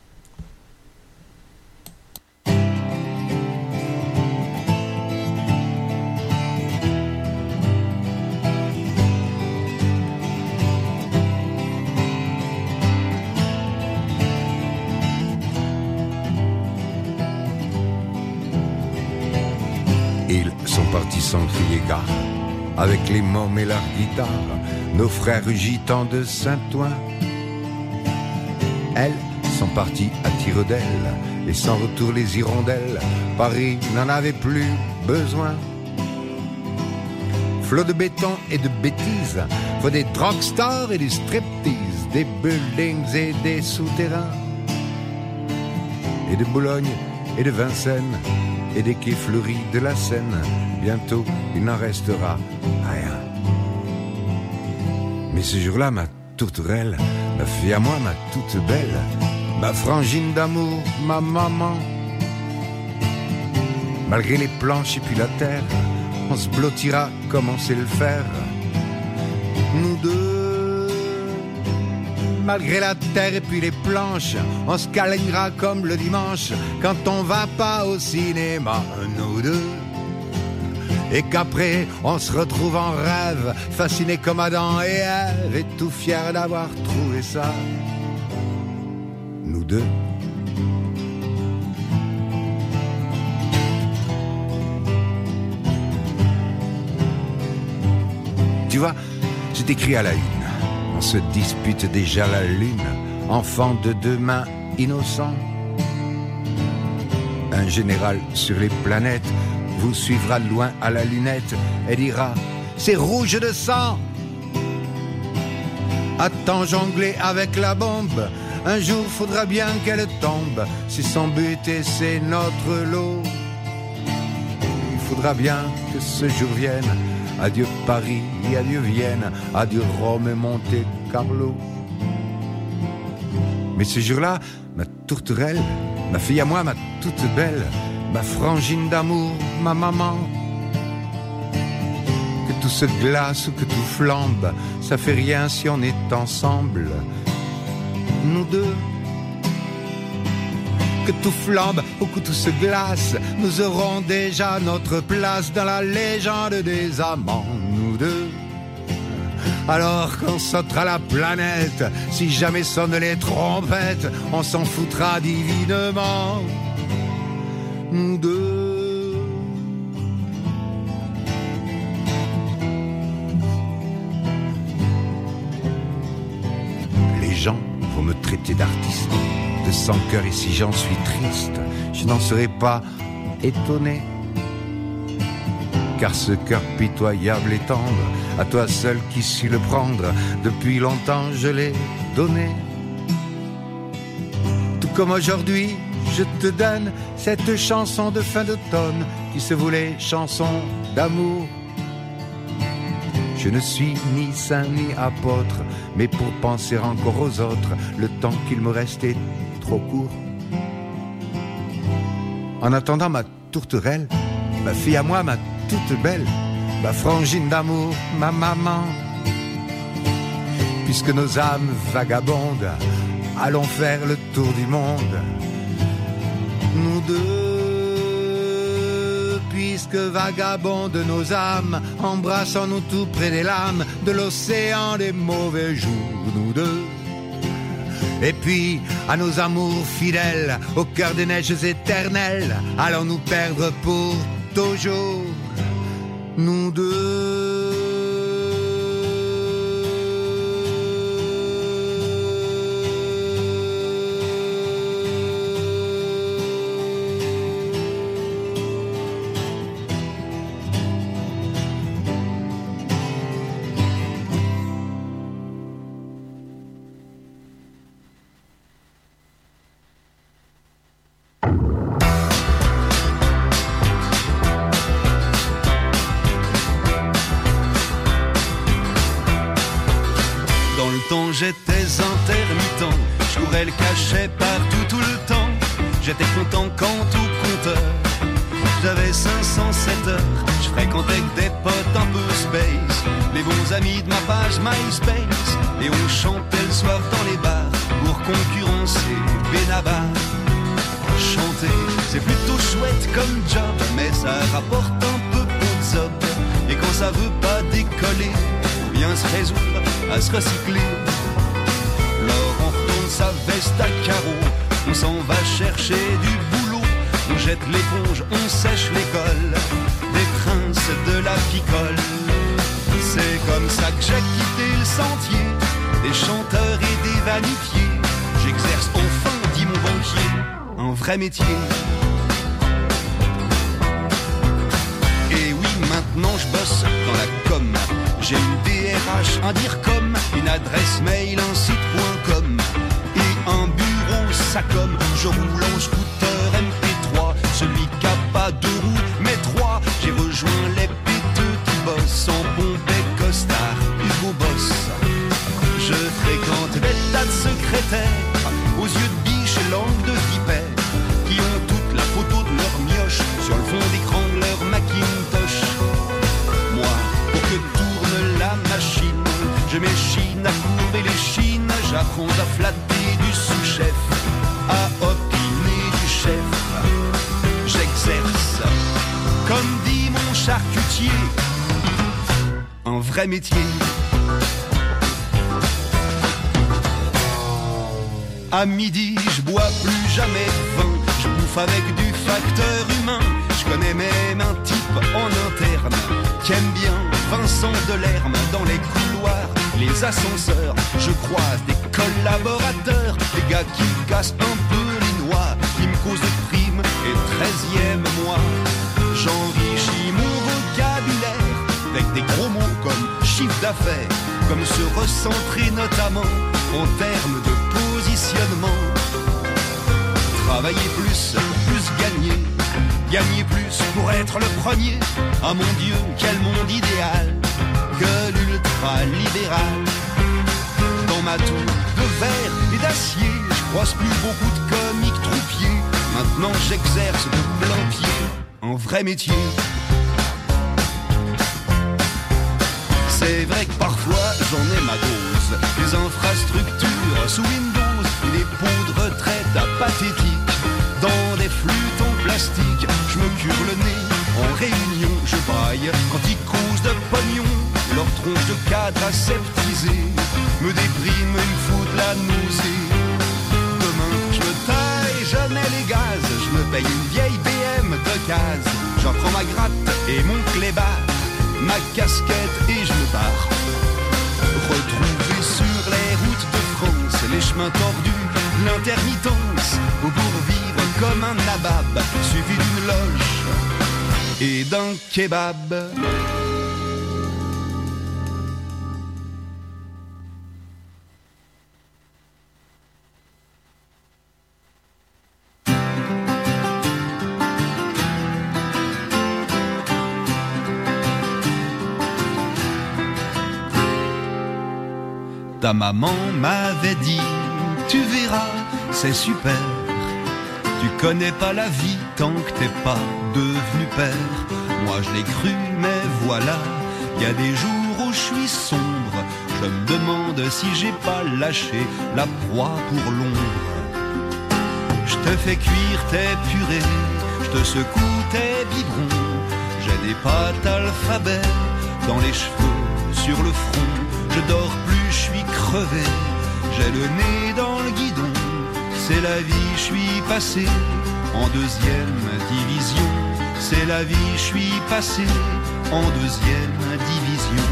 [SPEAKER 6] Ils sont partis sans crier gare, avec les mômes et leur guitare, nos frères gitans de Saint-Ouen. Elles sont parties à tire d'aile, et sans retour les hirondelles, Paris n'en avait plus besoin. Flot de béton et de bêtises, faut des drugstores et des striptease, des buildings et des souterrains, et de Boulogne et de Vincennes, et des quais fleuris de la Seine. Bientôt, il n'en restera rien. Mais ce jour-là, ma tourterelle, ma fille à moi, ma toute belle, ma frangine d'amour, ma maman, malgré les planches et puis la terre, on se blottira comme on sait le faire. Nous deux, malgré la terre et puis les planches, on se câlinera comme le dimanche quand on va pas au cinéma, nous deux. Et qu'après on se retrouve en rêve, fascinés comme Adam et Ève, et tout fiers d'avoir trouvé ça, nous deux. Tu vois, c'est écrit à la une, on se dispute déjà la lune, enfant de demain innocent. Un général sur les planètes vous suivra de loin à la lunette et dira « C'est rouge de sang !» Attends jongler avec la bombe, un jour faudra bien qu'elle tombe, c'est son but et c'est notre lot. Il faudra bien que ce jour vienne, adieu Paris, adieu Vienne, adieu Rome et Monte Carlo. Mais ce jour-là, ma tourterelle, ma fille à moi, ma toute belle, ma frangine d'amour, ma maman, que tout se glace ou que tout flambe, ça fait rien si on est ensemble, nous deux. Que tout flambe ou que tout se glace, nous aurons déjà notre place dans la légende des amants, nous deux. Alors qu'on sautera la planète, si jamais sonnent les trompettes, on s'en foutra divinement, nous deux. Les gens vont me traiter d'artiste, de sans cœur, et si j'en suis triste, je n'en serai pas étonné, car ce cœur pitoyable et tendre, à toi seul qui suis le prendre, depuis longtemps je l'ai donné. Tout comme aujourd'hui, je te donne cette chanson de fin d'automne qui se voulait chanson d'amour. Je ne suis ni saint ni apôtre, mais pour penser encore aux autres, le temps qu'il me restait trop court. En attendant ma tourterelle, ma fille à moi, ma toute belle, ma frangine d'amour, ma maman, puisque nos âmes vagabondent, allons faire le tour du monde, nous deux. puisque vagabondent nos âmes, embrassons-nous tout près des lames de l'océan des mauvais jours, nous deux. Et puis, à nos amours fidèles, au cœur des neiges éternelles, allons nous perdre pour toujours, nous deux.
[SPEAKER 1] J'étais intermittent, je courais le cachet partout tout le temps. J'étais content quand tout compteur. J'avais 507 heures, je fréquentais que des potes un peu space, les bons amis de ma page MySpace. Et on chantait le soir dans les bars pour concurrencer Benabar. Chanter, c'est plutôt chouette comme job, mais ça rapporte un peu pour zob. Et quand ça veut pas décoller, faut bien se résoudre à se recycler. Alors on retourne sa veste à carreaux, on s'en va chercher du boulot, on jette l'éponge, on sèche l'école, des princes de la picole. C'est comme ça que j'ai quitté le sentier, des chanteurs et des vanifiés. J'exerce enfin, dit mon banquier, un vrai métier. Et oui, maintenant je bosse dans la com. J'ai une DRH, un DIRCOM, une adresse mail, un site.com et un bureau SACOM. Je roule en scooter MP3, celui qui a pas de roues mais trois. J'ai rejoint les péteux qui bossent en pompe et costard, Hugo Boss. Je fréquente des tas de secrétaires aux yeux de biche et langue de vipère, qui ont toute la photo de leur mioche sur le fond d'écran de leur Macintosh. Moi, pour que tourne la machine, je m'échine à courber les chines, j'apprends à flatter du sous-chef, à opiner du chef. J'exerce, comme dit mon charcutier, un vrai métier. À midi, je bois plus jamais de vin, je bouffe avec du facteur humain. Je connais même un type en interne qui aime bien Vincent Delerme. Dans les couloirs, les ascenseurs, je croise des collaborateurs, des gars qui me cassent un peu les noix, qui me causent de primes et 13e mois. J'enrichis mon vocabulaire avec des gros mots comme chiffre d'affaires, comme se recentrer notamment en termes de positionnement. Travailler plus, plus gagner, gagner plus pour être le premier. Ah mon Dieu, quel monde idéal que l'ultra-libéral. Dans ma tour de verre et d'acier, je croise plus beaucoup de comiques troupiers. Maintenant j'exerce de plein pied un vrai métier. C'est vrai que parfois j'en ai ma dose, des infrastructures sous Windows et des pots de retraite apathétiques. Dans des flûtes en plastique, je me cure le nez, en réunion je braille quand ils causent de pognon. Leur tronche de cadre aseptisée me déprime, me fout de la nausée. Demain je me taille, je mets les gaz, je me paye une vieille BM de case. J'en prends ma gratte et mon clébard, ma casquette et je me barre. Retrouvé sur les routes de France, les chemins tordus, l'intermittence, où pour vivre comme un nabab, suffit d'une loge et d'un kebab. Ta maman m'avait dit, tu verras, c'est super. Tu connais pas la vie tant que t'es pas devenu père. Moi je l'ai cru, mais voilà, y a des jours où je suis sombre. Je me demande si j'ai pas lâché la proie pour l'ombre. Je te fais cuire tes purées, je te secoue tes biberons.
[SPEAKER 7] des pattes alphabet dans les cheveux, sur le front. Je dors plus, je suis crevé. J'ai le nez dans le guidon. C'est la vie, je suis passé en deuxième division. C'est la vie, je suis passé en deuxième division.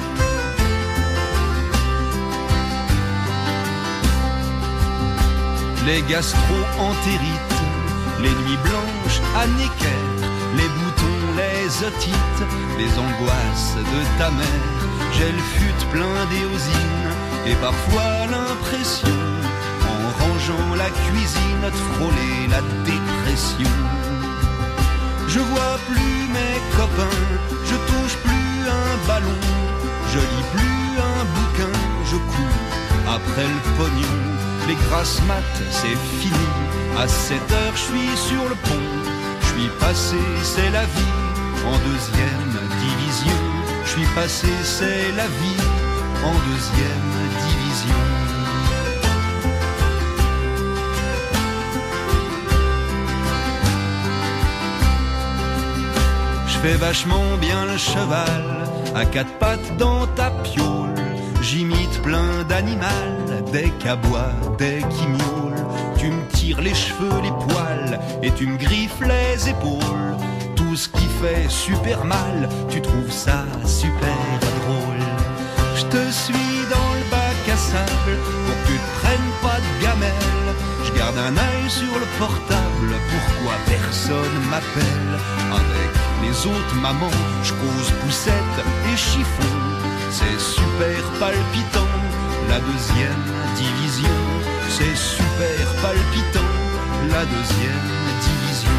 [SPEAKER 7] Les gastro-entérites, les nuits blanches à Necker, les boutons, les otites, les angoisses de ta mère. J'ai le fut plein d'éosine et parfois l'impression, en rangeant la cuisine, de frôler la dépression. Je vois plus mes copains, je touche plus un ballon, je lis plus un bouquin, je cours après le pognon. Les grasses mat, c'est fini. À 7 heures, je suis sur le pont. Je suis passé, c'est la vie, en deuxième division. Je suis passé, c'est la vie, en deuxième division. Je fais vachement bien le cheval, à 4 pattes dans ta piole. J'imite plein d'animaux, des cabois, des qui miaulent. Tu me tires les cheveux, les poils, et tu me griffes les épaules. Tout ce qui fait super mal, tu trouves ça super drôle. Je te suis dans le bac à sable, pour que tu te prennes pas de gamelle. Je garde un œil sur le portable, pourquoi personne m'appelle. Avec les autres mamans, je cause poussette et chiffon. C'est super palpitant, la deuxième division. C'est super palpitant, la deuxième division.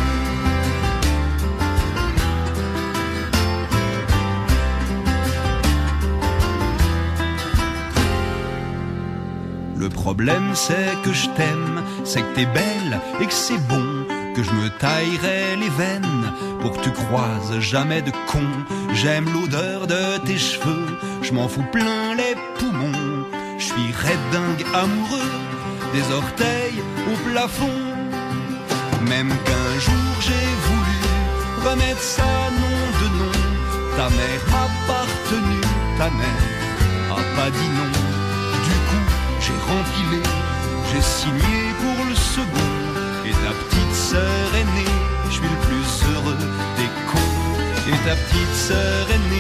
[SPEAKER 7] Le problème c'est que je t'aime, c'est que t'es belle et que c'est bon, que je me taillerai les veines pour que tu croises jamais de con. J'aime l'odeur de tes cheveux, je m'en fous plein les poumons. Je suis raide dingue amoureux des orteils au plafond. Même qu'un jour j'ai voulu remettre ça nom de nom. Ta mère m'a partenu, ta mère a pas dit non. Du coup j'ai rempilé, j'ai signé pour le second. Et ta petite sœur aînée, je suis le plus heureux des cons. Et ta petite sœur aînée,